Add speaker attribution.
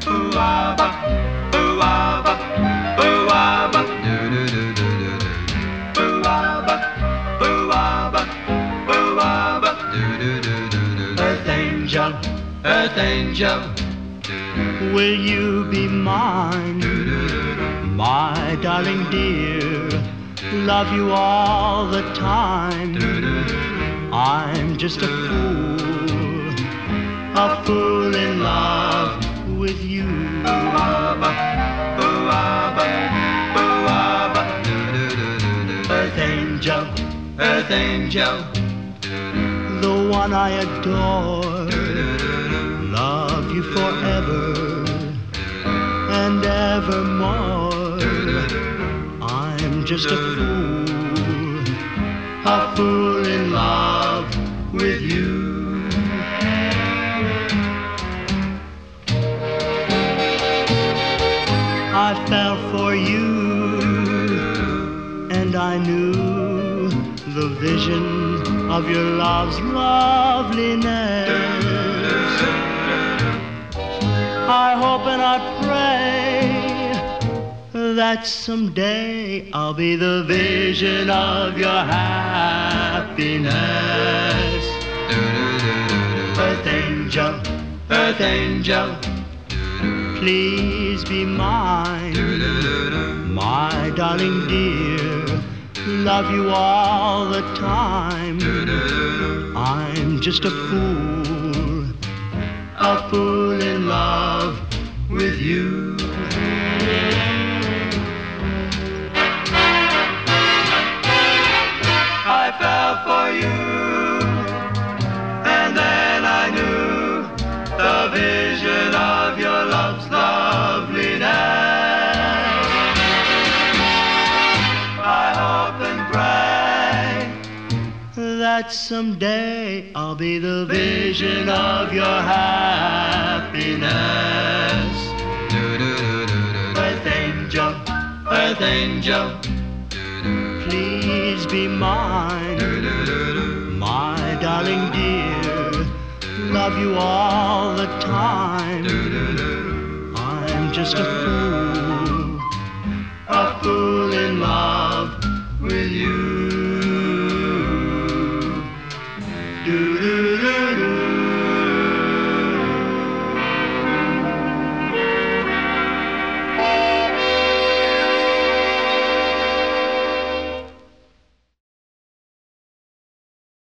Speaker 1: ooh ah ba, ooh ah ba, ooh ah ba, do do do do do do, ooh ah ba, ooh ah ba, ooh ah ba, do do do do do. Earth angel, earth angel, will you be mine, my darling dear? Love you all the time. I'm just a fool in love with you. Ooh ah ba, ooh ah ba, ooh ah ba, do do do do do. Earth angel, earth angel, the one I adore. Love you forever and evermore. I'm just a fool in love with you. I fell for you, and I knew the vision of your love's loveliness. I hope and I pray that someday I'll be the vision of your happiness. Earth angel, earth angel, please be mine, my darling dear. Love you all the time. I'm just a fool in love with you. I fell for you, and then I knew the vision of your love's loveliness. I hope and pray that someday I'll be the vision of your happiness. Earth angel, earth angel, please be mine, my darling dear. Love you all the time. I'm just a fool in love with you. Do do do.